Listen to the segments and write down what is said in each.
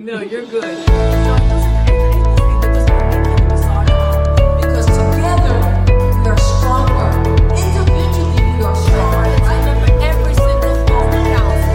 No, you're good. Because together we are stronger. Individually we are stronger. Remember, every single phone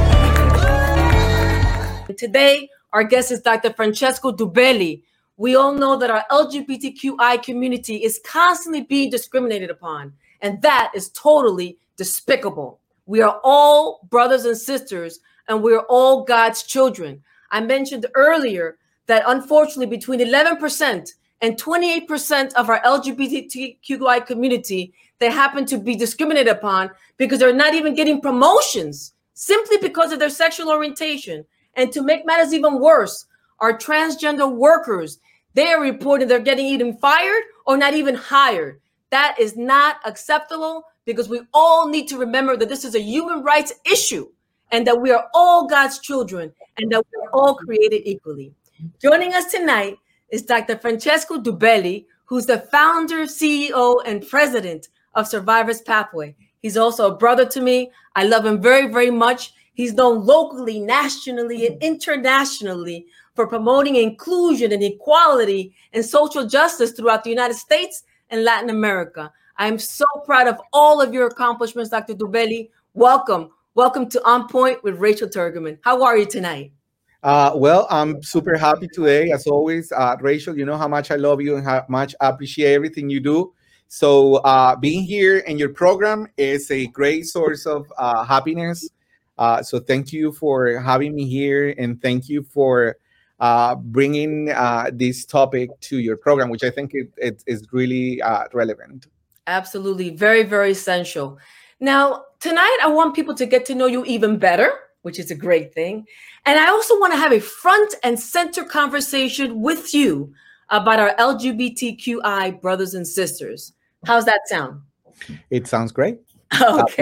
counts. Today, our guest is Dr. Francesco Dubelli. We all know that our LGBTQI community is constantly being discriminated upon, and that is totally despicable. We are all brothers and sisters, and we are all God's children. I mentioned earlier that unfortunately between 11% and 28% of our LGBTQI community, they happen to be discriminated upon because they're not even getting promotions simply because of their sexual orientation. And to make matters even worse, our transgender workers, they are reporting they're getting either fired or not even hired. That is not acceptable because we all need to remember that this is a human rights issue and that we are all God's children and that we are all created equally. Joining us tonight is Dr. Francesco Dubelli, who's the founder, CEO, and president of Survivors Pathway. He's also a brother to me. I love him very, very much. He's known locally, nationally, and internationally for promoting inclusion and equality and social justice throughout the United States and Latin America. I'm so proud of all of your accomplishments, Dr. Dubelli. Welcome. Welcome to On Point with Rachel Turgerman. How are you tonight? Well, I'm super happy today, as always. Rachel, you know how much I love you and how much I appreciate everything you do. So being here in your program is a great source of happiness. So thank you for having me here, and thank you for bringing this topic to your program, which I think it is really relevant. Absolutely. Very, very essential. Now, tonight, I want people to get to know you even better, which is a great thing. And I also want to have a front and center conversation with you about our LGBTQI brothers and sisters. How's that sound? It sounds great. Okay.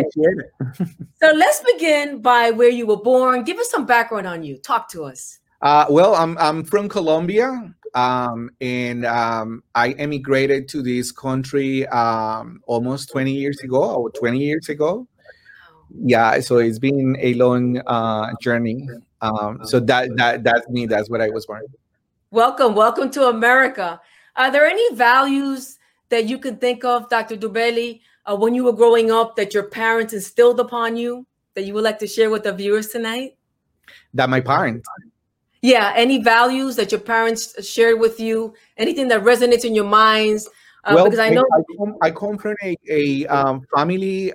So let's begin by where you were born. Give us some background on you. Talk to us. Well, I'm from Colombia, and I emigrated to this country almost 20 years ago, or 20 years ago. Yeah, so it's been a long journey. So that's me. That's what I was born. Welcome to America. Are there any values that you can think of, Dr. Dubelli, when you were growing up that your parents instilled upon you that you would like to share with the viewers tonight? That my parents. Yeah, any values that your parents shared with you? Anything that resonates in your minds? Because I know I come from a family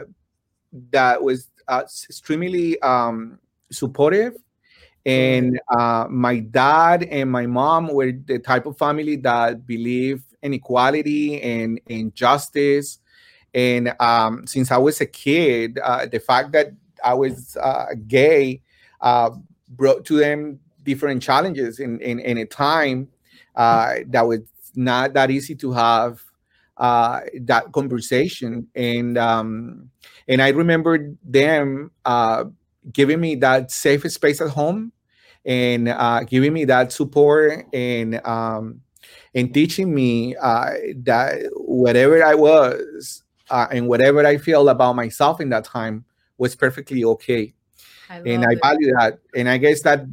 that was extremely supportive, and my dad and my mom were the type of family that believe in equality and in justice. And since I was a kid, the fact that I was gay brought to them different challenges in a time that was not that easy to have that conversation. And I remember them giving me that safe space at home and giving me that support and teaching me that whatever I was and whatever I feel about myself in that time was perfectly okay. I value that. And I guess that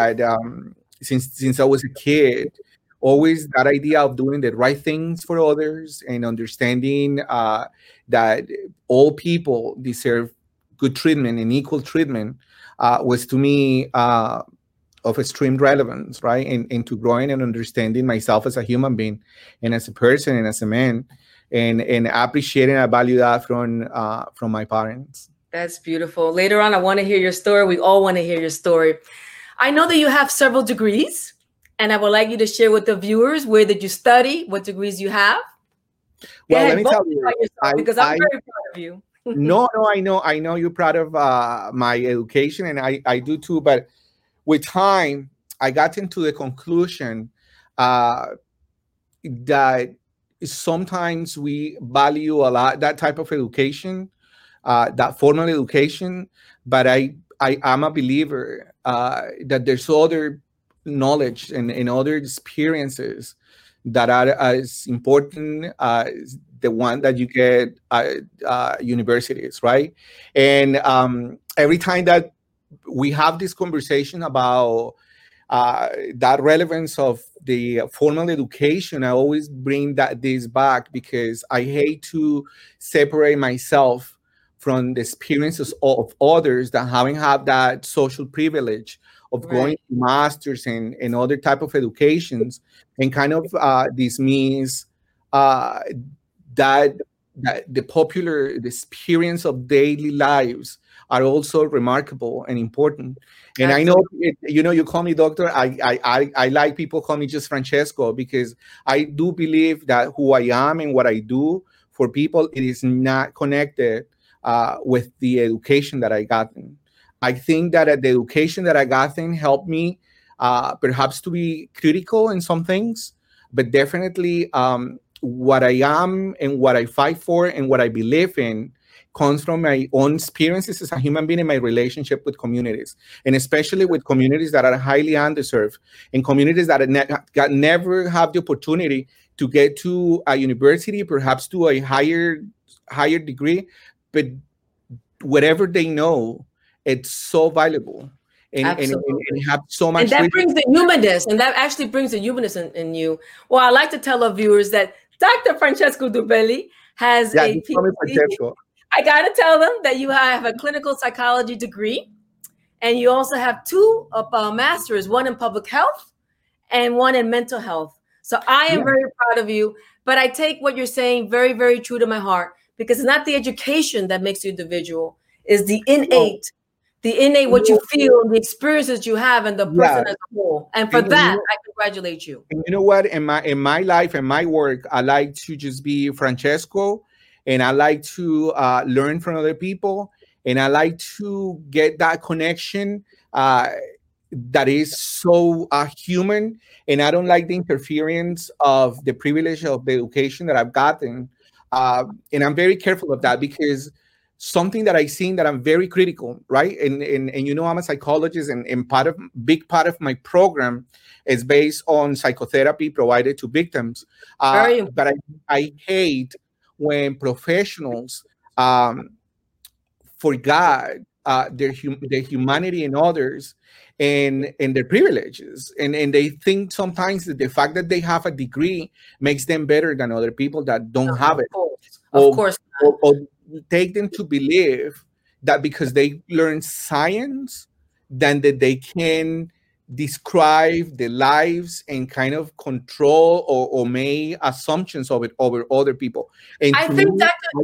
since I was a kid, always that idea of doing the right things for others and understanding that all people deserve good treatment and equal treatment was to me of extreme relevance, right? And to growing and understanding myself as a human being and as a person and as a man, and appreciating and value that from my parents. That's beautiful. Later on, I want to hear your story. We all want to hear your story. I know that you have several degrees, and I would like you to share with the viewers, where did you study, what degrees you have? Well, let me tell you, because I'm very proud of you. No, I know you're proud of my education, and I do too. But with time, I got into the conclusion that sometimes we value a lot that type of education, that formal education, but I am a believer that there's other knowledge and other experiences that are as important as the one that you get at universities, right? And every time that we have this conversation about that relevance of the formal education, I always bring this back because I hate to separate myself from the experiences of others that haven't had that social privilege of going to masters and other type of educations, and kind of dismiss that the experience of daily lives are also remarkable and important. And absolutely. I know, you call me doctor. I like people call me just Francesco, because I do believe that who I am and what I do for people, it is not connected with the education that I gotten. I think that the education that I gotten helped me perhaps to be critical in some things, but definitely what I am and what I fight for and what I believe in comes from my own experiences as a human being in my relationship with communities, and especially with communities that are highly underserved, and communities that never have the opportunity to get to a university, perhaps to a higher degree, but whatever they know, it's so valuable. And have so much. And that brings the humanness, and that actually brings the humanness in you. Well, I like to tell our viewers that Dr. Francesco Dubelli has a PhD. I got to tell them that you have a clinical psychology degree, and you also have 2 masters, one in public health and one in mental health. So I am very proud of you, but I take what you're saying very, very true to my heart, because it's not the education that makes you individual, it's the innate, what you feel, the experiences you have, and the person as a whole. And for that, I congratulate you. And you know what? In my life and my work, I like to just be Francesco, and I like to learn from other people, and I like to get that connection that is so human. And I don't like the interference of the privilege of the education that I've gotten. And I'm very careful of that, because something that I've seen that I'm very critical, right? And you know, I'm a psychologist, and big part of my program is based on psychotherapy provided to victims. But I hate when professionals forgot their humanity in others and their privileges, and they think sometimes that the fact that they have a degree makes them better than other people that don't have it. Of course. Or take them to believe that because they learn science, then that they can describe the lives and kind of control or make assumptions of it over other people. And I think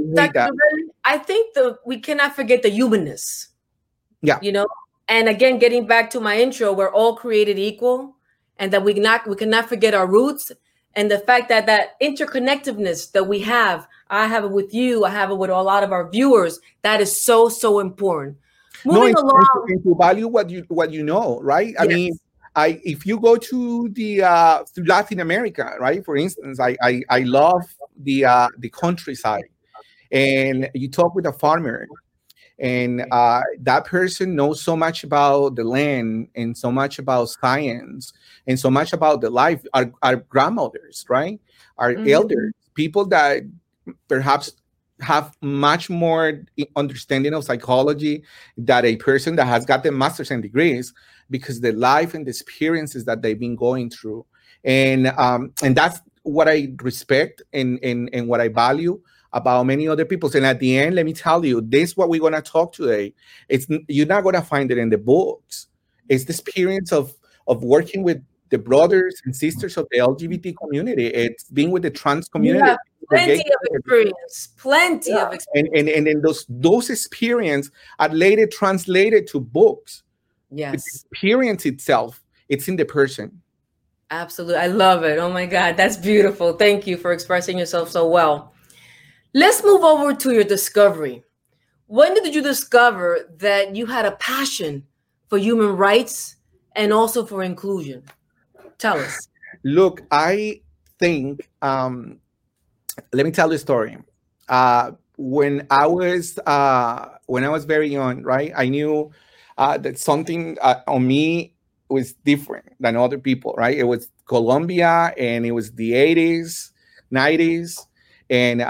we cannot forget the humanness. Yeah. You know, and again, getting back to my intro, we're all created equal, and that we cannot forget our roots, and the fact that interconnectedness that we have, I have it with you, I have it with a lot of our viewers, that is so, so important. Moving along, to value what you know, right? Yes. I mean, if you go to to Latin America, right? For instance, I love the countryside, and you talk with a farmer, and that person knows so much about the land, and so much about science, and so much about the life. Our grandmothers, right? Our elders, people that perhaps have much more understanding of psychology than a person that has gotten masters and degrees, because the life and the experiences that they've been going through. And that's what I respect and what I value about many other people. And at the end, let me tell you, this is what we're going to talk today. You're not going to find it in the books. It's the experience of working with the brothers and sisters of the LGBT community. It's being with the trans community. Yeah, plenty of experience. And then those experiences are later translated to books. Yes. The experience itself, it's in the person. Absolutely. I love it. Oh my God, that's beautiful. Thank you for expressing yourself so well. Let's move over to your discovery. When did you discover that you had a passion for human rights and also for inclusion? Tell us. Look, I think, let me tell you a story. When I was very young, right, I knew that something on me was different than other people, right? It was Colombia, and it was the 80s, 90s, and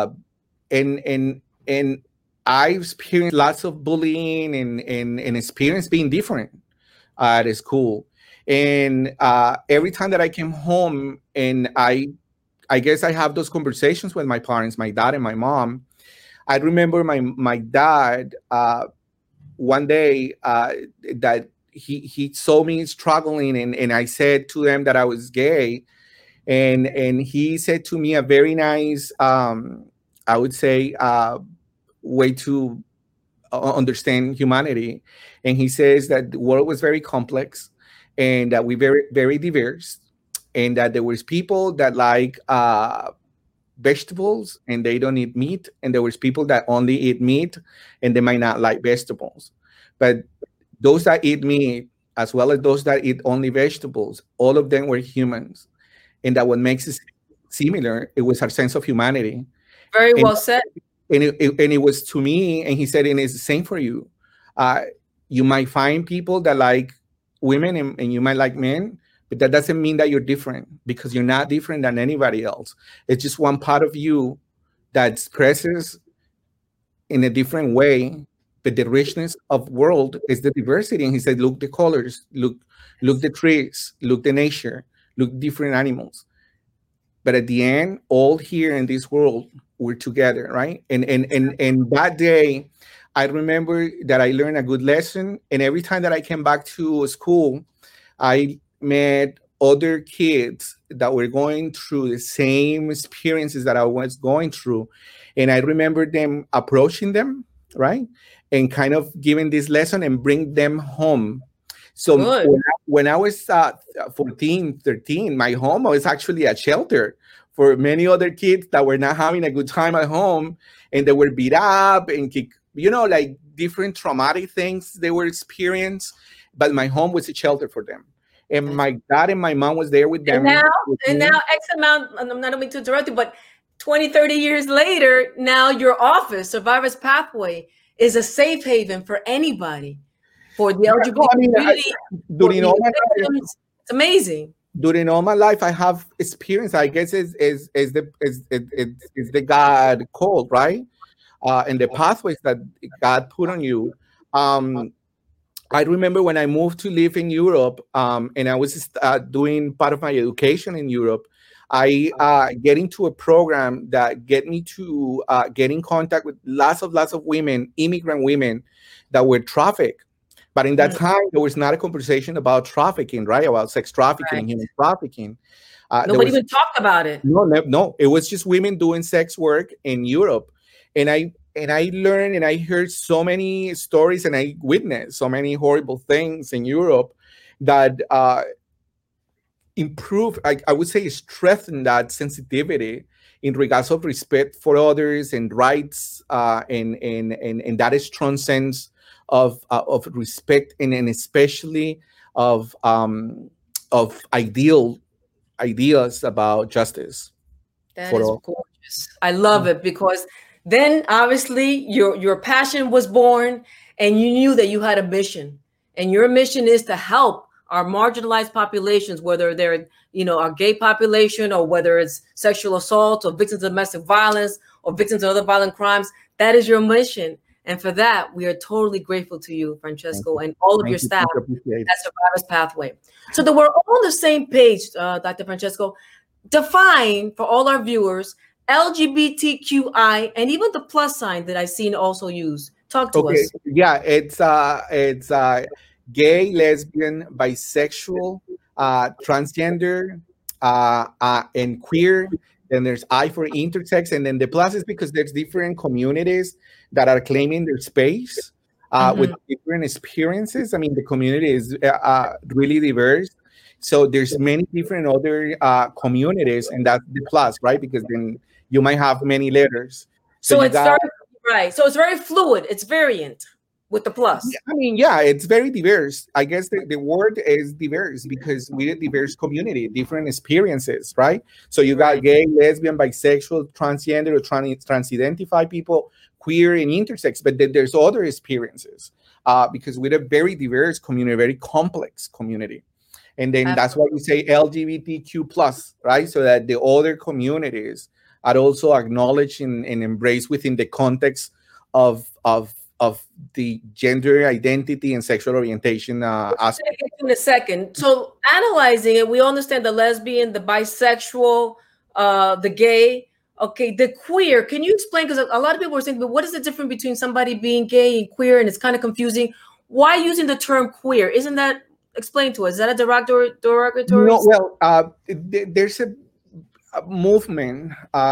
I experienced lots of bullying and experience being different at school. And every time that I came home, and I guess I have those conversations with my parents, my dad and my mom. I remember my dad one day that he saw me struggling, and I said to them that I was gay, and he said to me a very nice, I would say, way to understand humanity. And he says that the world was very complex, and that we very very diverse, and that there was people that like vegetables and they don't eat meat, and there was people that only eat meat and they might not like vegetables. But those that eat meat as well as those that eat only vegetables, all of them were humans. And that what makes us similar, it was our sense of humanity. Very And well said. it was to me, and he said, and it's the same for you. uh, you might find people that like women, and you might like men, but that doesn't mean that you're different, because you're not different than anybody else. It's just one part of you that expresses in a different way, but the richness of world is the diversity. And he said, look the colors, look the trees, look the nature, look different animals. But at the end, all here in this world, we're together, right? And that day, I remember that I learned a good lesson. And every time that I came back to school, I met other kids that were going through the same experiences that I was going through. And I remember them approaching them, right? And kind of giving this lesson and bring them home. So Good. when I was 14, 13, my home was actually a shelter for many other kids that were not having a good time at home, and they were beat up and kick, like different traumatic things they were experiencing. But my home was a shelter for them. And my dad and my mom was there with them. And now X amount, I'm not going to interrupt you, but 20, 30 years later, now your office, Survivors Pathway, is a safe haven for anybody, for the LGBT community. During all my life, it's amazing. During all my life, I have experience. I guess is the God called, right? And the pathways that God put on you. I remember when I moved to live in Europe, and I was doing part of my education in Europe. I get into a program that get me to get in contact with lots of women, immigrant women, that were trafficked. But in that time, there was not a conversation about trafficking, right? About sex trafficking and human trafficking. Nobody even talked about it. No, it was just women doing sex work in Europe. And I learned, and I heard so many stories, and I witnessed so many horrible things in Europe that improve, I would say, strengthen that sensitivity in regards of respect for others and rights, and that strong sense of respect, and especially of ideas about justice. That is gorgeous. I love it, because then obviously your passion was born, and you knew that you had a mission, and your mission is to help our marginalized populations, whether they're, our gay population, or whether it's sexual assault, or victims of domestic violence, or victims of other violent crimes. That is your mission. And for that, we are totally grateful to you, Francesco, and all of your staff at Survivors Pathway. So that we're all on the same page, Dr. Francesco, define for all our viewers LGBTQI and even the plus sign that I've seen also used. Talk to us. Yeah, it's gay, lesbian, bisexual, transgender, and queer. Then there's I for intersex, and then the plus is because there's different communities that are claiming their space with different experiences. I mean, the community is really diverse. So there's many different other communities, and that's the plus, right? Because then you might have many letters. So it's very fluid. It's variant with the plus. I mean, yeah, it's very diverse. I guess the word is diverse because we're a diverse community, different experiences, right? So you got gay, lesbian, bisexual, transgender, or trans-identified people, queer, and intersex, but then there's other experiences because we're a very diverse community, very complex community. And then that's why we say LGBTQ plus, right? So that the other communities are also acknowledged and embraced within the context of the gender identity and sexual orientation aspect. In a second. So analyzing it, we understand the lesbian, the bisexual, the gay. Okay, the queer. Can you explain? Because a lot of people are saying, but what is the difference between somebody being gay and queer? And it's kind of confusing. Why using the term queer? Isn't that explained to us? Is that a derogatory? No, well, there's a movement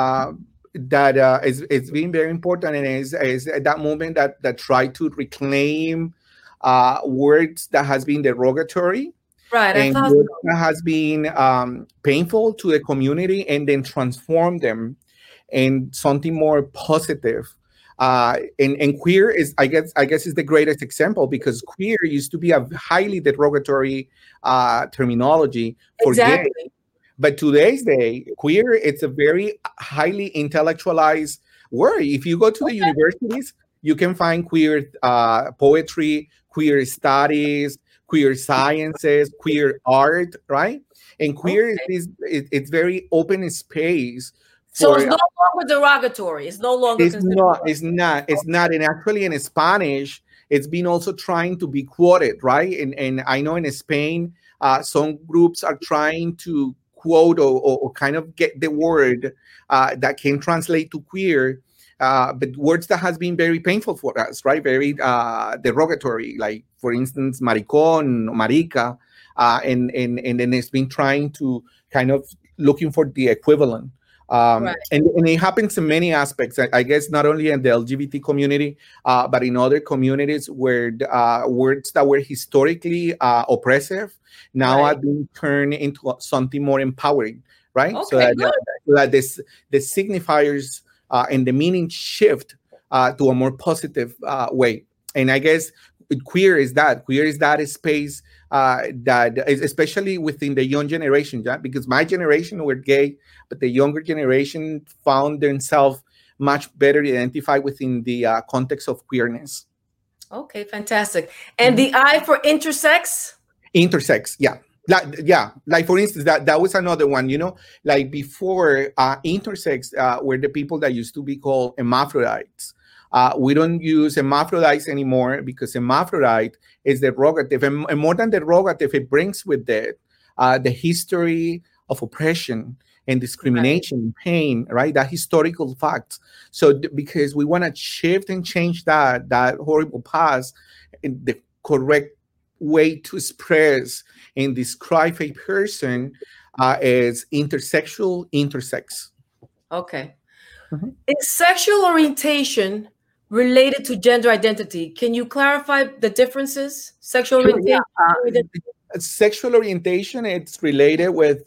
that is being very important, and is that movement that tried to reclaim words that has been derogatory, right? And words that has been painful to the community, and then transform them in something more positive. And queer is, I guess is the greatest example, because queer used to be a highly derogatory terminology for gay. But today's day, queer, it's a very highly intellectualized word. If you go to the universities, you can find queer poetry, queer studies, queer sciences, queer art, right? And queer is it's very open space. So it's no longer derogatory. It's no longer. It's not. And actually, in Spanish, it's been also trying to be quoted, right? And I know in Spain, some groups are trying to quote or kind of get the word that can translate to queer, but words that has been very painful for us, right? Very derogatory, like for instance, maricón, marica, and then it's been trying to kind of looking for the equivalent. Right. And it happens in many aspects, I guess, not only in the LGBT community, but in other communities where words that were historically oppressive now are being turned into something more empowering, right? Okay, so that the signifiers and the meaning shift to a more positive way. And I guess queer is that space that is, especially within the young generation, yeah? Because my generation were gay, but the younger generation found themselves much better identified within the context of queerness. Okay, fantastic. And the I for intersex? Intersex, yeah. Like for instance, that was another one, you know, like before intersex were the people that used to be called hermaphrodites. We don't use hermaphrodites anymore because hermaphrodite is derogative, and more than derogative, it brings with it the history of oppression and discrimination, and pain, right? That historical fact. So because we want to shift and change that horrible past, in the correct way to express and describe a person is intersexual, intersex. Okay. Mm-hmm. Is sexual orientation related to gender identity? Can you clarify the differences? Sexual orientation. Sexual orientation, it's related with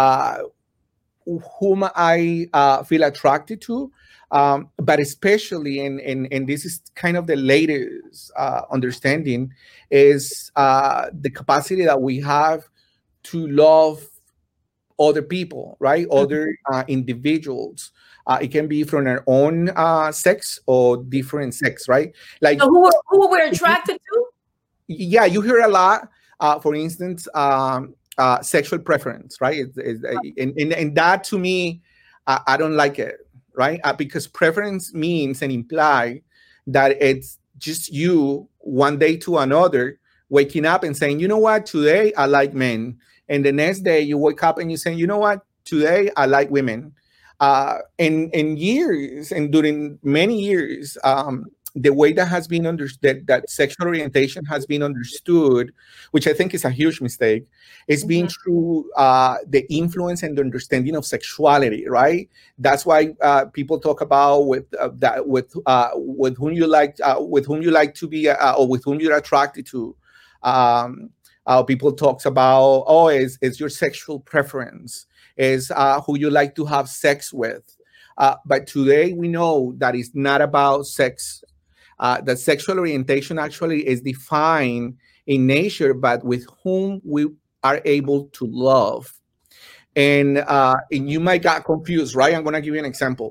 whom I feel attracted to, but especially, and this is kind of the latest understanding, is the capacity that we have to love other people, right? Other individuals. It can be from our own sex or different sex, right? Like so who we're attracted to? Yeah, you hear a lot. For instance, sexual preference, right? And that to me, I don't like it, right? Because preference means and imply that it's just you one day to another waking up and saying, you know what, today I like men. And the next day you wake up and you say, you know what, today I like women. And years, and during many years, the way that has been understood, that sexual orientation has been understood, which I think is a huge mistake, is being through the influence and the understanding of sexuality, right? That's why people talk about with whom you like to be, or with whom you're attracted to. People talks about, it's your sexual preference, is who you like to have sex with. But today we know that it's not about sex. That sexual orientation actually is defined in nature, but with whom we are able to love. And you might get confused, right? I'm going to give you an example.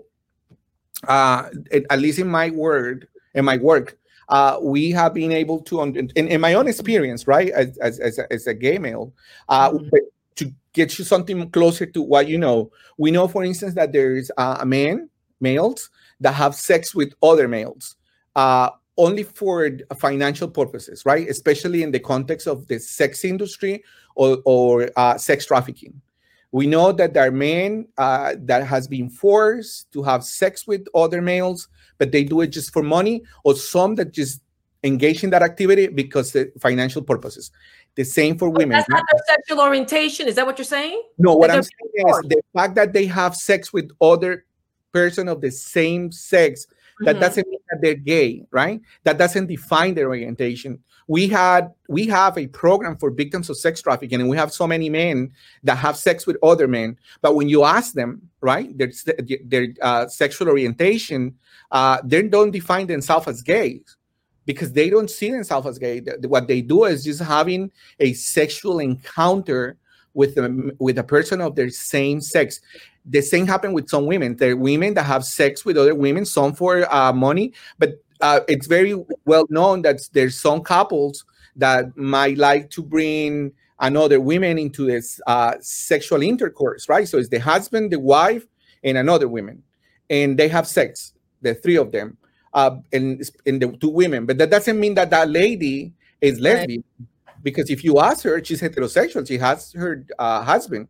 At least in my work, we have been able to, in my own experience, right, as a gay male, to get you something closer to what you know. We know, for instance, that there's males that have sex with other males. only for financial purposes, right? Especially in the context of the sex industry or sex trafficking. We know that there are men that has been forced to have sex with other males, but they do it just for money, or some that just engage in that activity because of financial purposes. The same for women. That's not their sexual orientation. Is that what you're saying? No, what I'm saying is the fact that they have sex with other person of the same sex, that doesn't mean that they're gay, right? That doesn't define their orientation. We have a program for victims of sex trafficking, and we have so many men that have sex with other men. But when you ask them, right, their sexual orientation, they don't define themselves as gays, because they don't see themselves as gay. What they do is just having a sexual encounter with a person of their same sex. The same happened with some women. There are women that have sex with other women, some for money, but it's very well known that there's some couples that might like to bring another woman into this sexual intercourse, right? So it's the husband, the wife, and another woman, and they have sex, the three of them. And the two women, but that doesn't mean that that lady is lesbian, because if you ask her, she's heterosexual. She has her husband.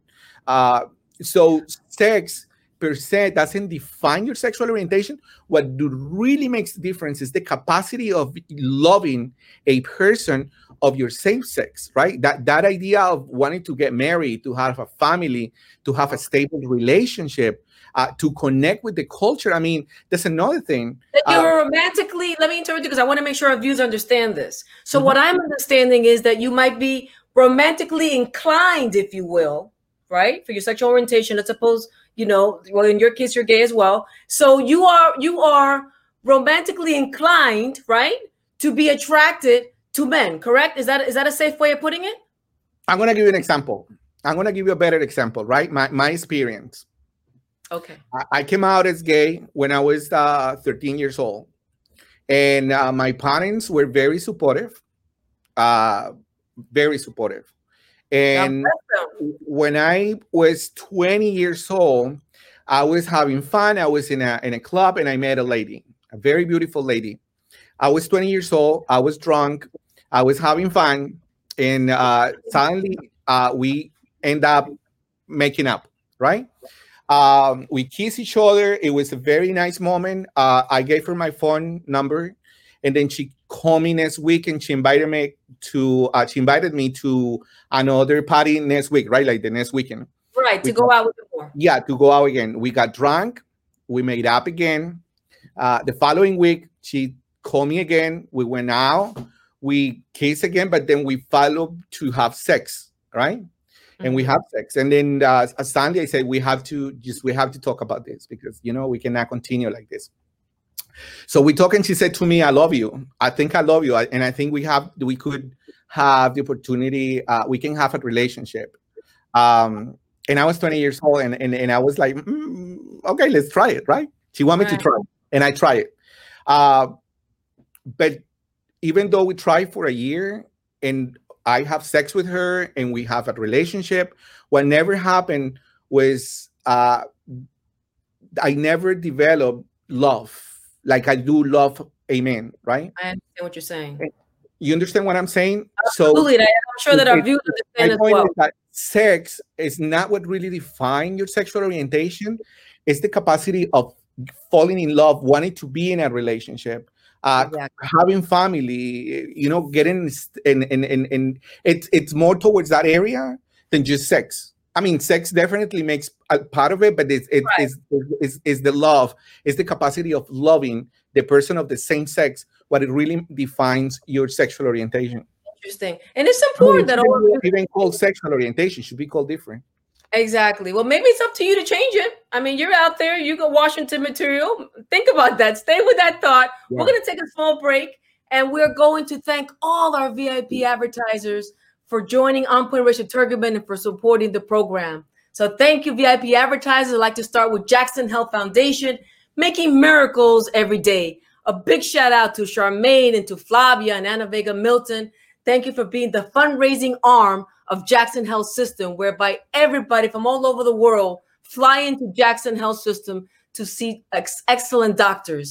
So sex per se doesn't define your sexual orientation. What really makes the difference is the capacity of loving a person of your same sex, right? That idea of wanting to get married, to have a family, to have a stable relationship, to connect with the culture. I mean, that's another thing. You're romantically, let me interrupt you because I want to make sure our viewers understand this. So what I'm understanding is that you might be romantically inclined, if you will, right? For your sexual orientation, let's suppose, well, in your case, you're gay as well. So you are romantically inclined, right? To be attracted to men, correct? Is that a safe way of putting it? I'm going to give you an example. I'm going to give you a better example, right? My experience. Okay. I came out as gay when I was 13 years old. And my parents were very supportive. Very supportive. And when I was 20 years old, I was having fun. I was in a club, and I met a lady, a very beautiful lady. I was 20 years old. I was drunk. I was having fun. And suddenly we end up making up, right? We kissed each other. It was a very nice moment. I gave her my phone number, and then she called me next week, and she invited me to another party next week, right? Like the next weekend. Right, to go out with more. Yeah, to go out again. We got drunk. We made up again. The following week, she called me again. We went out. We kissed again, but then we followed to have sex, right? And we have sex. And then Sunday I said, we have to talk about this, because, we cannot continue like this. So we talked, and she said to me, I love you. I think I love you. And I think we could have the opportunity. We can have a relationship. And I was 20 years old, and I was like, okay, let's try it. Right. She wanted me to try it, and I tried it. But even though we tried for a year, and I have sex with her, and we have a relationship, what never happened was I never developed love like I do love a man, right? I understand what you're saying. You understand what I'm saying? Absolutely. So I'm sure that our viewers understand as well. That sex is not what really defines your sexual orientation. It's the capacity of falling in love, wanting to be in a relationship. Having family, getting in it's more towards that area than just sex. I mean, sex definitely makes a part of it, but it's the love, it's the capacity of loving the person of the same sex, what it really defines your sexual orientation. Interesting. And it's important that all even called sexual orientation should be called different. Exactly. Well, maybe it's up to you to change it. I mean, you're out there, you go Washington material. Think about that. Stay with that thought. Yeah. We're going to take a small break, and we're going to thank all our VIP advertisers for joining On Point Richard Turgeman and for supporting the program. So thank you, VIP advertisers. I'd like to start with Jackson Health Foundation, making miracles every day. A big shout out to Charmaine and to Flavia and Anna Vega Milton. Thank you for being the fundraising arm of Jackson Health System, whereby everybody from all over the world fly into Jackson Health System to see excellent doctors.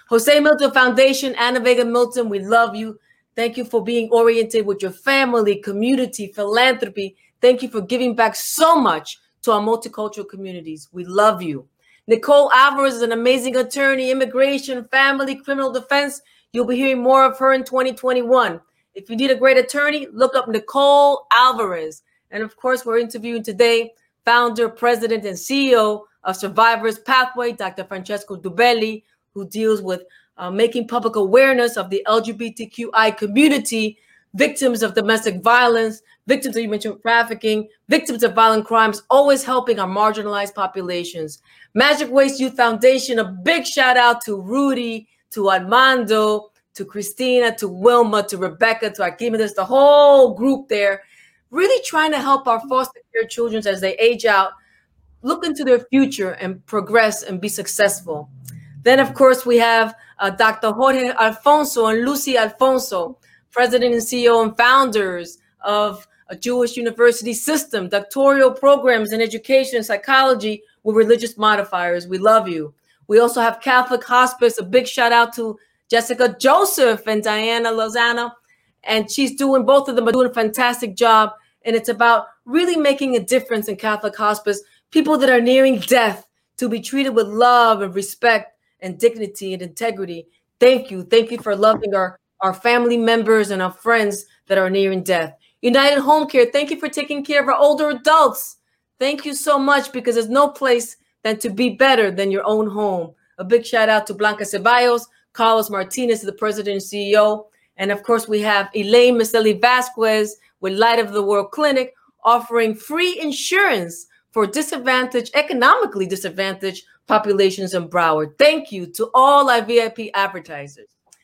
Jose Milton Foundation, Anna Vega Milton, we love you. Thank you for being oriented with your family, community, philanthropy. Thank you for giving back so much to our multicultural communities. We love you. Nicole Alvarez is an amazing attorney, immigration, family, criminal defense. You'll be hearing more of her in 2021. If you need a great attorney, look up Nicole Alvarez. And of course, we're interviewing today founder, president, and CEO of Survivors Pathway, Dr. Francesco Dubelli, who deals with making public awareness of the LGBTQI community, victims of domestic violence, victims of human trafficking, victims of violent crimes, always helping our marginalized populations. Magic Waste Youth Foundation, a big shout out to Rudy, to Armando, to Christina, to Wilma, to Rebecca, to Archimedes, the whole group there, really trying to help our foster care children as they age out, look into their future and progress and be successful. Then, of course, we have Dr. Jorge Alfonso and Lucy Alfonso, president and CEO and founders of a Jewish university system, doctoral programs in education and psychology with religious modifiers. We love you. We also have Catholic Hospice. A big shout out to Jessica Joseph and Diana Lozano. And she's doing, both of them are doing a fantastic job. And it's about really making a difference in Catholic Hospice. People that are nearing death to be treated with love and respect and dignity and integrity. Thank you. Thank you for loving our family members and our friends that are nearing death. United Home Care, thank you for taking care of our older adults. Thank you so much, because there's no place than to be better than your own home. A big shout out to Blanca Ceballos, Carlos Martinez, the president and CEO. And of course, we have Elaine Miseli Vasquez with Light of the World Clinic, offering free insurance for disadvantaged, economically disadvantaged populations in Broward. Thank you to all our VIP advertisers.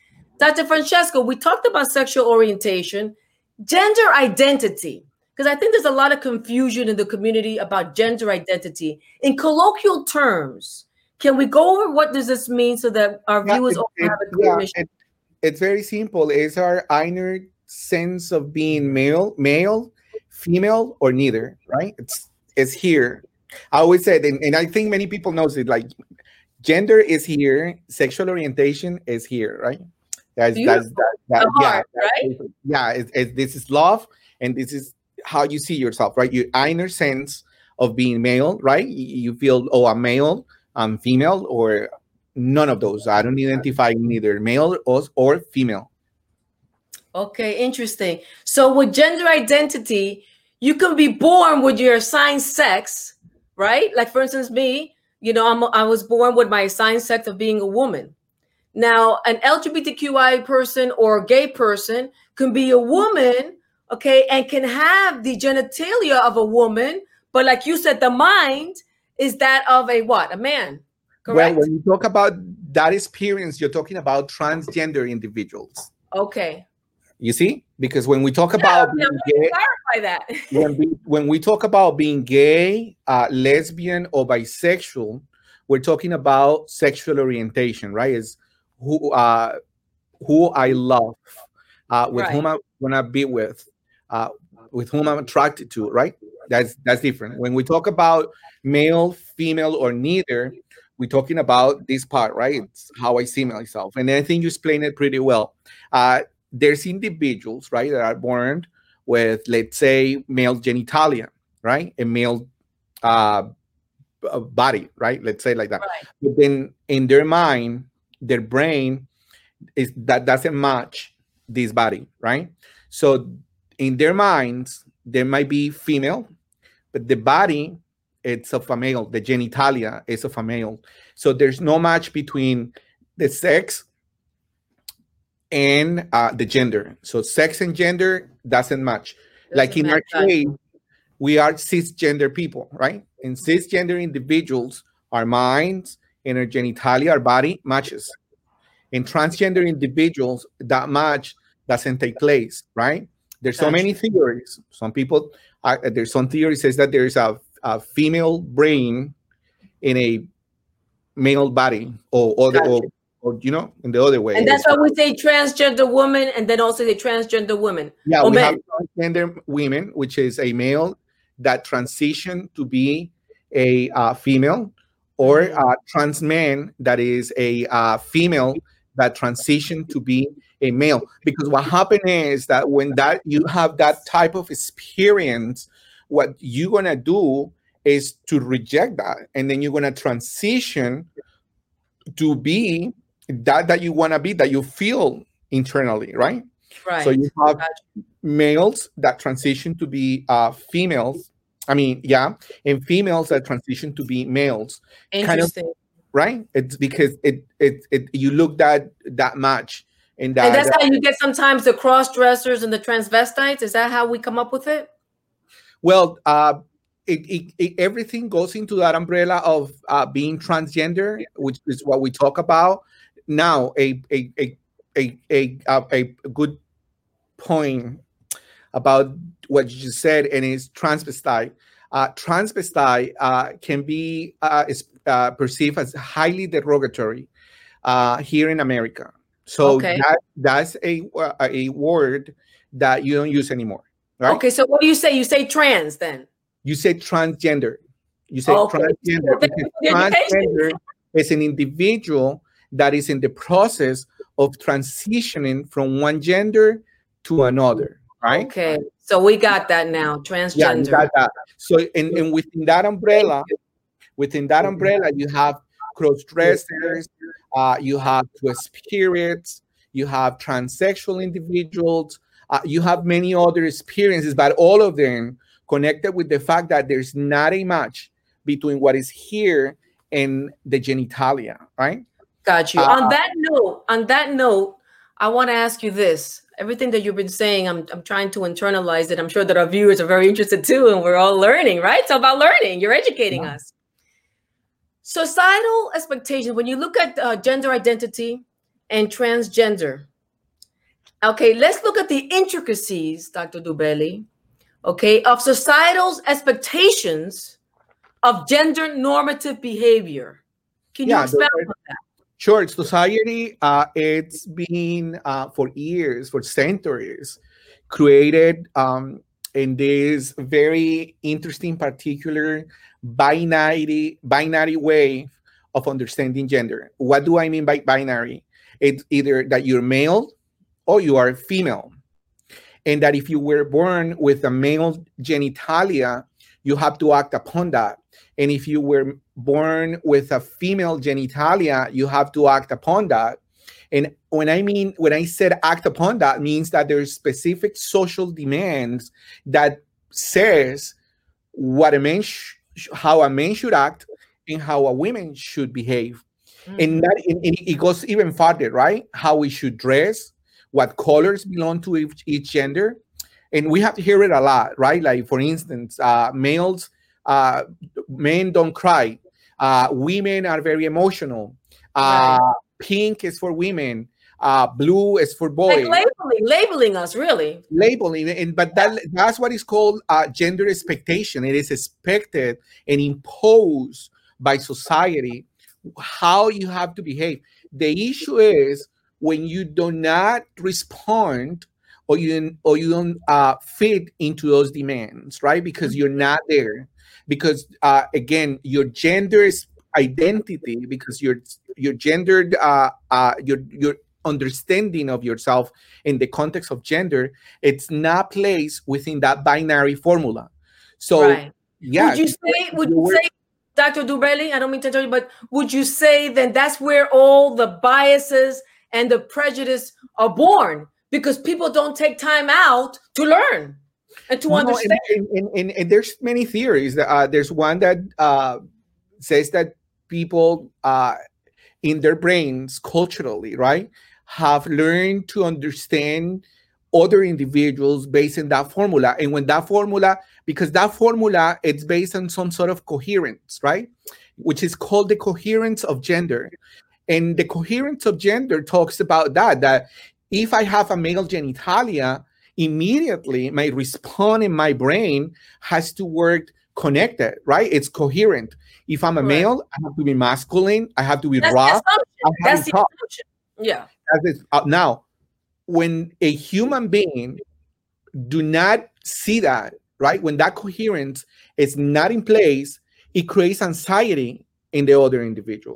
Dr. Francesco, we talked about sexual orientation, gender identity, because I think there's a lot of confusion in the community about gender identity. In colloquial terms, can we go over what does this mean so that our viewers also have a clear vision? It's very simple. It's our inner sense of being male, female, or neither, right? It's here. I always said, and I think many people know it, like gender is here, sexual orientation is here, right? That's heart, right? Yeah, this is love, and this is how you see yourself, right? Your inner sense of being male, right? You feel, oh, I'm male, I'm female, or none of those. I don't identify neither male or female. Okay, interesting. So with gender identity, you can be born with your assigned sex, right? Like, for instance, me, I was born with my assigned sex of being a woman. Now, an LGBTQI person or gay person can be a woman, okay, and can have the genitalia of a woman, but like you said, the mind is that of a what? A man, correct? Well, when you talk about that experience, you're talking about transgender individuals. Okay. You see? Because when we talk about being gay, clarify that. when we talk about being gay, lesbian, or bisexual, we're talking about sexual orientation, right? Is who I love, with Right. whom I want to be with whom I'm attracted to, right? That's different. When we talk about male, female, or neither, we're talking about this part, right? It's how I see myself. And I think you explained it pretty well. There's individuals, right, that are born with, let's say, male genitalia, right? A male body, right? Let's say like that. Right. But then in their mind, their brain that doesn't match this body, right? So in their minds, there might be female, but the body, it's of a male. The genitalia is of a male. So there's no match between the sex and the gender. So sex and gender doesn't match. Like in our case, we are cisgender people, right? And cisgender individuals, our minds and our genitalia, our body matches. In transgender individuals, that match doesn't take place, right? There's so many theories. Some people, there's some theory says that there's a female brain in a male body, or in the other way. And that's why we say transgender woman, and then also the transgender women. Yeah, we have transgender women, which is a male that transition to be a female, or a trans man that is a female that transition to be a male. Because what happened is that when that you have that type of experience, what you're gonna do is to reject that, and then you're gonna transition to be that you want to be, that you feel internally, right? Right. So you have males that transition to be females. I mean, yeah, and females that transition to be males. Interesting. Kind of, right? It's because it you look that much, and that's how you get sometimes the cross dressers and the transvestites. Is that how we come up with it? Well, everything goes into that umbrella of being transgender, which is what we talk about now. A good point about what you just said, and is transvestite. Transvestite can be perceived as highly derogatory here in America. So that's a word that you don't use anymore, right? Okay, so what do you say? You say trans then? You say transgender. You say transgender. Because transgender is an individual that is in the process of transitioning from one gender to another, right? Okay, so we got that now. Transgender. Yeah, you got that. So, and within that umbrella, you have cross-dressers, you have two-spirits, you have transsexual individuals, you have many other experiences, but all of them connected with the fact that there's not a match between what is here and the genitalia, right? Got you. On that note, I want to ask you this. Everything that you've been saying, I'm trying to internalize it. I'm sure that our viewers are very interested too, and we're all learning, right? It's about learning. You're educating us. Societal expectations, when you look at gender identity and transgender, okay, let's look at the intricacies, Dr. Dubeli, okay, of societal's expectations of gender normative behavior. Can you expound on that? Sure. Society, it's been for years, for centuries, created in this very interesting, particular binary way of understanding gender. What do I mean by binary? It's either that you're male or you are female. And that if you were born with a male genitalia, you have to act upon that. And if you were born with a female genitalia, you have to act upon that. And when I said act upon that, means that there's specific social demands that says what a man, how a man should act and how a woman should behave. And it goes even farther, right? How we should dress, what colors belong to each gender. And we have to hear it a lot, right? Like, for instance, males, men don't cry. Women are very emotional. Pink is for women. Blue is for boys. Like labeling us, really. Labeling, but that's what is called gender expectation. It is expected and imposed by society how you have to behave. The issue is when you do not respond or you don't fit into those demands, right? Because you're not there. Because again, your gender identity, because your gendered your understanding of yourself in the context of gender, it's not placed within that binary formula. So yeah, would you say, Dr. Dubeli, I don't mean to tell you, but would you say then that's where all the biases and the prejudice are born? Because people don't take time out to learn and to understand. And there's many theories. There's one that says that people in their brains culturally, right, have learned to understand other individuals based on that formula. And when that formula, because that formula, it's based on some sort of coherence, right, which is called the coherence of gender. And the coherence of gender talks about that if I have a male genitalia, immediately my response in my brain has to work connected, right? It's coherent. If I'm a male, I have to be masculine. I have to be raw. That's the assumption. Yeah. Now, when a human being do not see that, right? When that coherence is not in place, it creates anxiety in the other individual.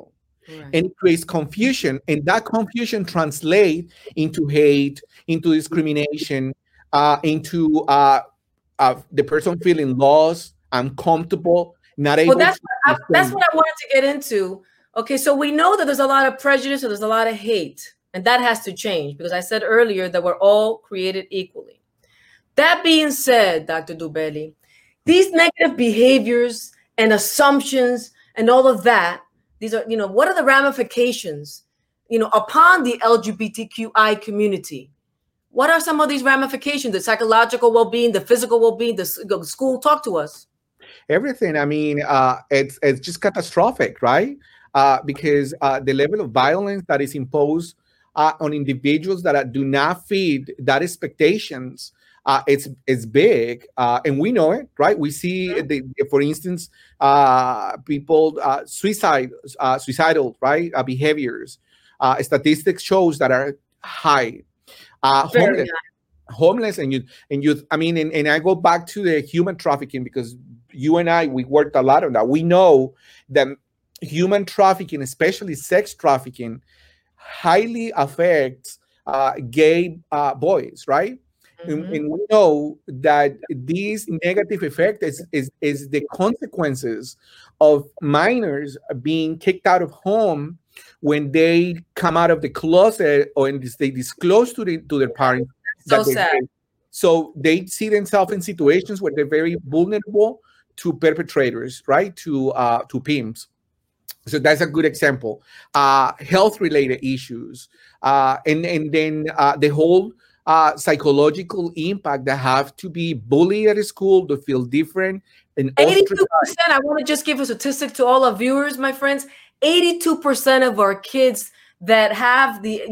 Right. And it creates confusion, and that confusion translates into hate, into discrimination, into the person feeling lost, uncomfortable, not Well, able to that's understand. what I wanted to get into. Okay, so we know that there's a lot of prejudice, so there's a lot of hate, and that has to change because I said earlier that we're all created equally. That being said, Dr. Dubelli, these negative behaviors and assumptions and all of that, these are, what are the ramifications, upon the LGBTQI community? What are some of these ramifications? The psychological well-being, the physical well-being, the school? Talk to us. Everything. I mean, it's just catastrophic, right? Because the level of violence that is imposed on individuals that do not feed that expectations, it's big, and we know it, right? We see, for instance, people suicidal, right? Behaviors. Statistics shows that are high. Homeless and youth. I mean, and I go back to the human trafficking because you and I, we worked a lot on that. We know that human trafficking, especially sex trafficking, highly affects gay boys, right? Mm-hmm. And we know that this negative effect is the consequences of minors being kicked out of home when they come out of the closet or they disclose to their parents. So sad. So they see themselves in situations where they're very vulnerable to perpetrators, right? To pimps. So that's a good example. Health-related issues, and then the whole psychological impact that have to be bullied at school, to feel different. And 82%. I want to just give a statistic to all our viewers, my friends. 82% of our kids that have the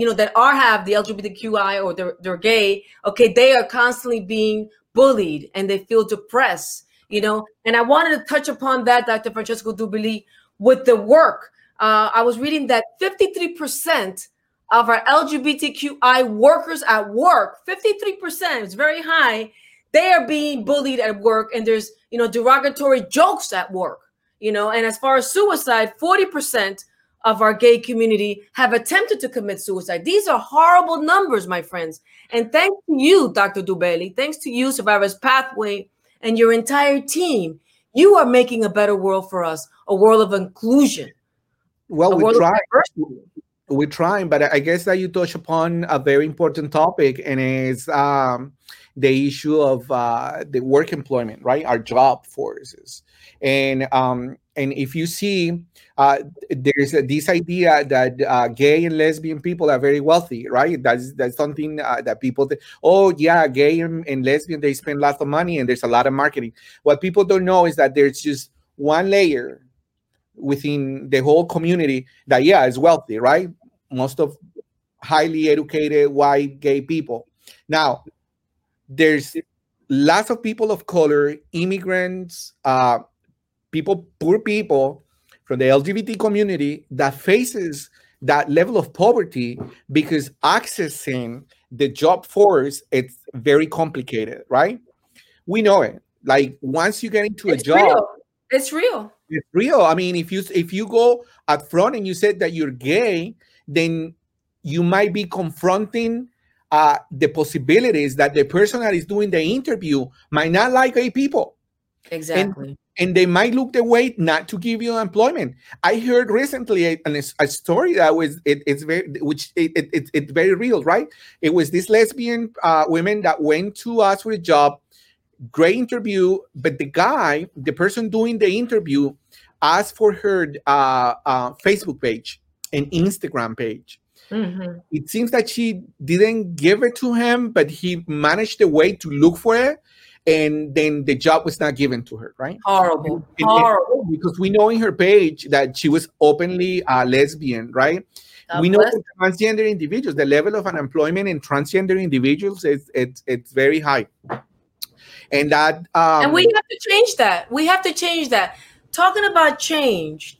LGBTQI or they're gay, okay, they are constantly being bullied and they feel depressed, and I wanted to touch upon that, Dr. Francesco Dubelli, with the work. I was reading that 53% of our LGBTQI workers at work, 53%, it's very high, they are being bullied at work, and there's, derogatory jokes at work, and as far as suicide, 40% of our gay community have attempted to commit suicide. These are horrible numbers, my friends. And thanks to you, Dr. Dubelli, thanks to you, Survivors Pathway, and your entire team, you are making a better world for us, a world of inclusion. Well, we're trying, but I guess that you touch upon a very important topic, and it's the issue of the work employment, right? Our job forces. And if you see, there's this idea that gay and lesbian people are very wealthy, right? That's something that people think, oh yeah, gay and lesbian, they spend lots of money and there's a lot of marketing. What people don't know is that there's just one layer within the whole community that, yeah, is wealthy, right? Most of highly educated white gay people. Now, there's lots of people of color, immigrants, poor people from the LGBT community that faces that level of poverty because accessing the job force, it's very complicated, right? We know it. Like once you get into a job, it's real. It's real. I mean, if you go up front and you said that you're gay, then you might be confronting the possibilities that the person that is doing the interview might not like gay people. Exactly. And they might look the way not to give you employment. I heard recently a story that was it's very real, right? It was this lesbian women that went to us for a job, great interview, but the person doing the interview, asked for her Facebook page and Instagram page. Mm-hmm. It seems that she didn't give it to him, but he managed a way to look for it. And then the job was not given to her, right? Horrible. Because we know in her page that she was openly lesbian, right? We know transgender individuals, the level of unemployment in transgender individuals it's very high. And that and we have to change that. We have to change that. Talking about change,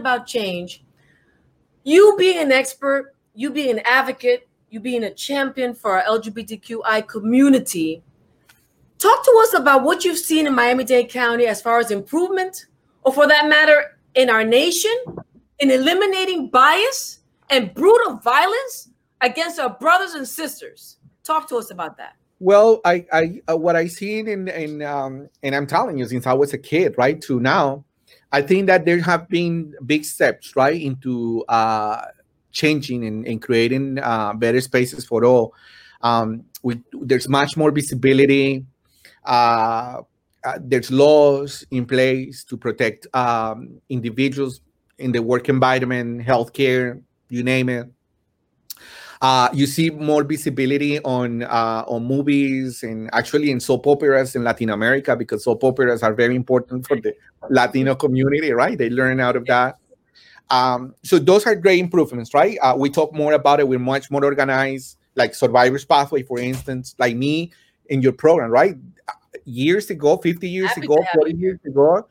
you being an expert, you being an advocate, you being a champion for our LGBTQI community, talk to us about what you've seen in Miami-Dade County as far as improvement, or for that matter, in our nation, in eliminating bias and brutal violence against our brothers and sisters. Talk to us about that. Well, I what I seen and I'm telling you, since I was a kid, right, to now, I think that there have been big steps, right, into changing and creating better spaces for all. There's much more visibility. There's laws in place to protect individuals in the work environment, healthcare, you name it. You see more visibility on movies and actually in soap operas in Latin America, because soap operas are very important for the Latino community, right? They learn out of that. So those are great improvements, right? We talk more about it. We're much more organized, like Survivor's Pathway, for instance, like me in your program, right? Years ago, 50 years ago, 40 years ago,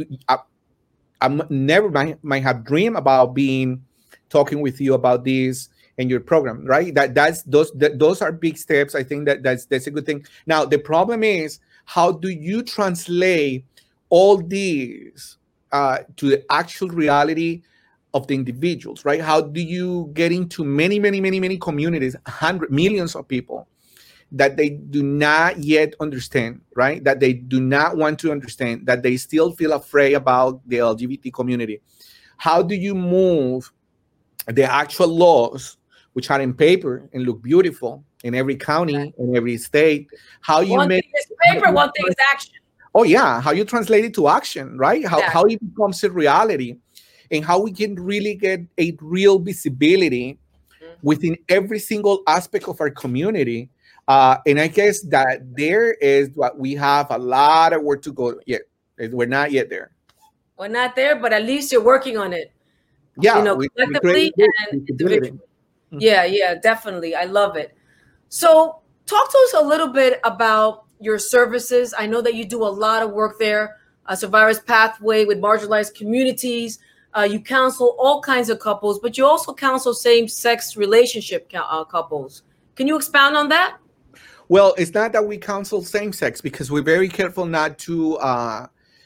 I never might have dreamed about talking with you about this in your program, right? Those are big steps. I think that's a good thing. Now the problem is, how do you translate all these to the actual reality of the individuals, right? How do you get into many communities, millions of people that they do not yet understand, right? That they do not want to understand, that they still feel afraid about the LGBT community. How do you move the actual laws, which are in paper and look beautiful in every county, in every state? How you one make thing is paper, one thing is action. Oh yeah, how you translate it to action, right? How it becomes a reality, and how we can really get a real visibility within every single aspect of our community. And I guess that there is what we have a lot of work to go yet. We're not yet there. We're not there, but at least you're working on it. Yeah, collectively and individually. Yeah, definitely. I love it. So talk to us a little bit about your services. I know that you do a lot of work there, Survivor's Pathway with marginalized communities. You counsel all kinds of couples, but you also counsel same-sex relationship couples. Can you expound on that? Well, it's not that we counsel same-sex, because we're very careful not to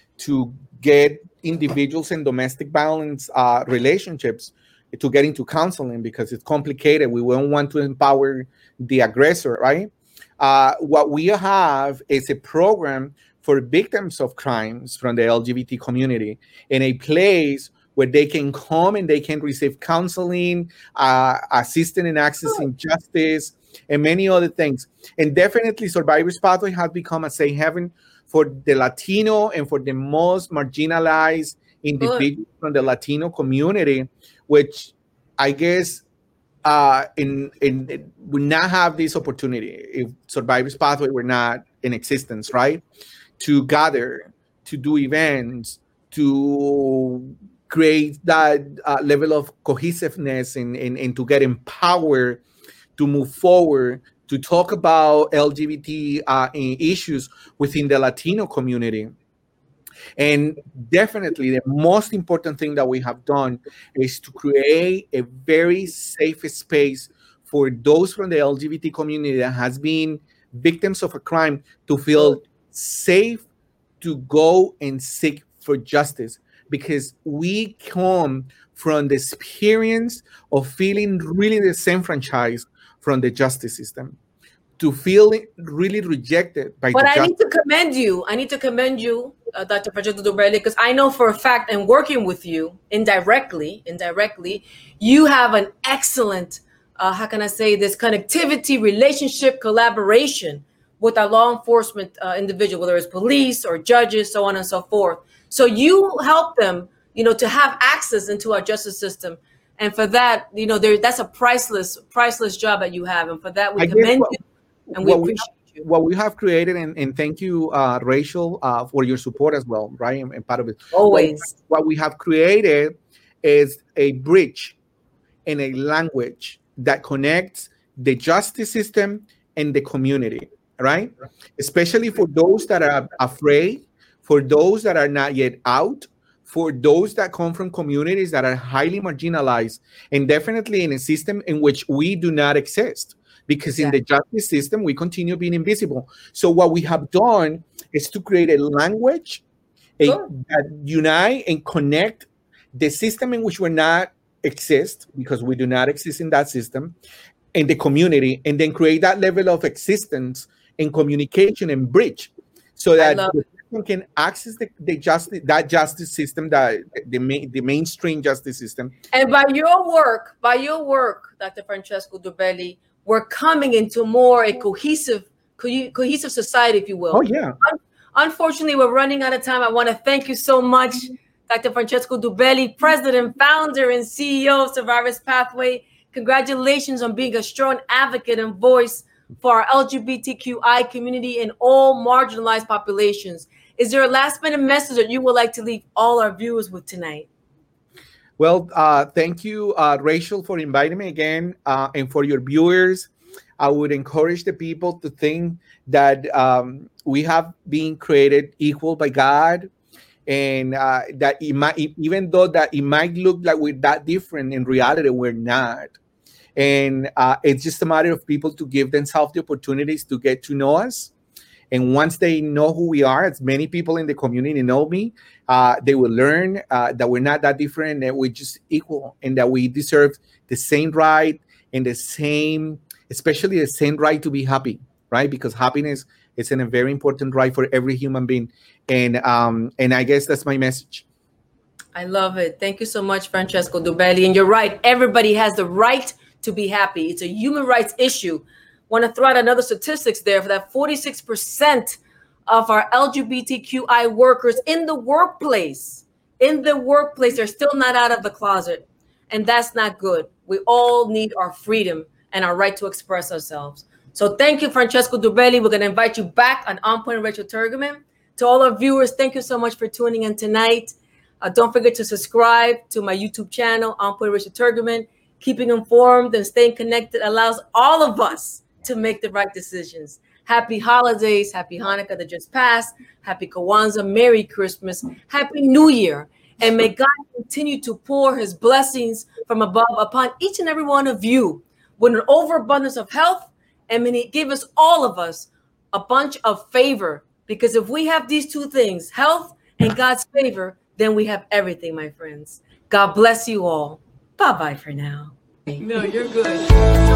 get individuals in domestic violence relationships to get into counseling, because it's complicated. We don't want to empower the aggressor, right? What we have is a program for victims of crimes from the LGBT community, in a place where they can come and they can receive counseling, assistance in accessing justice, and many other things. And definitely Survivor's Pathway has become a safe haven for the Latino and for the most marginalized individuals from the Latino community, which I guess would not have this opportunity if Survivor's Pathway were not in existence, right? To gather, to do events, to create that level of cohesiveness and to get empowered to move forward, to talk about LGBT issues within the Latino community. And definitely the most important thing that we have done is to create a very safe space for those from the LGBT community that has been victims of a crime to feel safe to go and seek for justice, because we come from the experience of feeling really disenfranchised from the justice system, to feel really rejected by but I need to commend you. I need to commend you, Dr. Francesco Doberli, because I know for a fact, and working with you indirectly, you have an excellent, how can I say this, connectivity, relationship, collaboration with our law enforcement individual, whether it's police or judges, so on and so forth. So you help them, to have access into our justice system. And for that, that's a priceless job that you have. And for that, we commend you and we appreciate you. What we have created, and thank you, Rachel, for your support as well, right? And part of it. Always. What we have created is a bridge and a language that connects the justice system and the community, right? Especially for those that are afraid, for those that are not yet out, for those that come from communities that are highly marginalized, and definitely in a system in which we do not exist, because in the justice system, we continue being invisible. So what we have done is to create a language that unite and connect the system in which we're not exist, because we do not exist in that system, in the community, and then create that level of existence and communication and bridge, so that the person can access the justice system, that the mainstream justice system. And by your work, Dr. Francesco Dubelli, we're coming into more a cohesive society, if you will. Oh yeah. Unfortunately, we're running out of time. I want to thank you so much, Dr. Francesco Dubelli, President, Founder, and CEO of Survivors Pathway. Congratulations on being a strong advocate and voice for our LGBTQI community and all marginalized populations. Is there a last-minute message that you would like to leave all our viewers with tonight? Well, thank you, Rachel, for inviting me again, and for your viewers. I would encourage the people to think that we have been created equal by God, and that even though that it might look like we're that different, in reality we're not. And it's just a matter of people to give themselves the opportunities to get to know us. And once they know who we are, as many people in the community know me, they will learn that we're not that different, that we're just equal, and that we deserve the same right and the same, especially the same right to be happy, right? Because happiness is a very important right for every human being. And I guess that's my message. I love it. Thank you so much, Francesco Dubelli. And you're right. Everybody has the right to be happy. It's a human rights issue. Want to throw out another statistics there for that 46% of our LGBTQI workers in the workplace, they're still not out of the closet. And that's not good. We all need our freedom and our right to express ourselves. So thank you, Francesco Dubelli. We're going to invite you back on Point with Rachel Turgeman. To all our viewers, thank you so much for tuning in tonight. Don't forget to subscribe to my YouTube channel, On Point with Rachel Turgeman. Keeping informed and staying connected allows all of us to make the right decisions. Happy holidays, happy Hanukkah that just passed, happy Kwanzaa, Merry Christmas, Happy New Year. And may God continue to pour his blessings from above upon each and every one of you with an overabundance of health. And may he give us, all of us, a bunch of favor. Because if we have these two things, health and God's favor, then we have everything, my friends. God bless you all. Bye-bye for now. No, you're good.